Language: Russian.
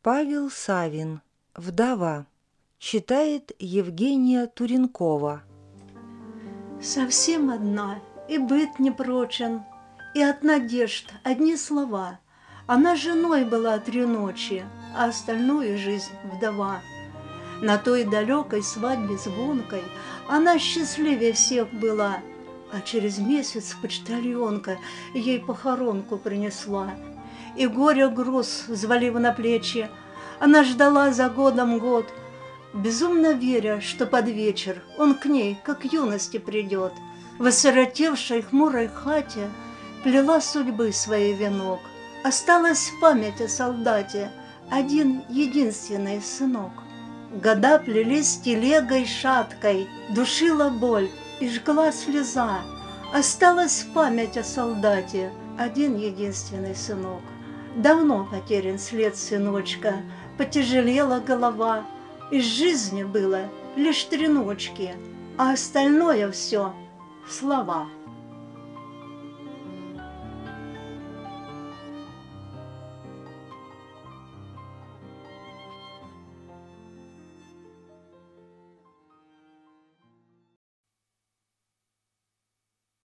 Павел Савин. «Вдова». Читает Евгения Туренкова. Совсем одна, и быт не прочен, и от надежд одни слова. Она женой была 3 ночи, а остальную жизнь вдова. На той далекой свадьбе звонкой она счастливее всех была, а через месяц почтальонка ей похоронку принесла. И горе груз, взвалив на плечи, она ждала за годом год, безумно веря, что под вечер он к ней, как к юности, придет. В осиротевшей хмурой хате плела судьбы своей венок. Осталась память о солдате, один единственный сынок. Года плелись телегой шаткой, душила боль и жгла слеза. Осталась память о солдате, один единственный сынок. Давно потерян след сыночка, потяжелела голова. Из жизни было лишь 3 ночки, а остальное все — слова.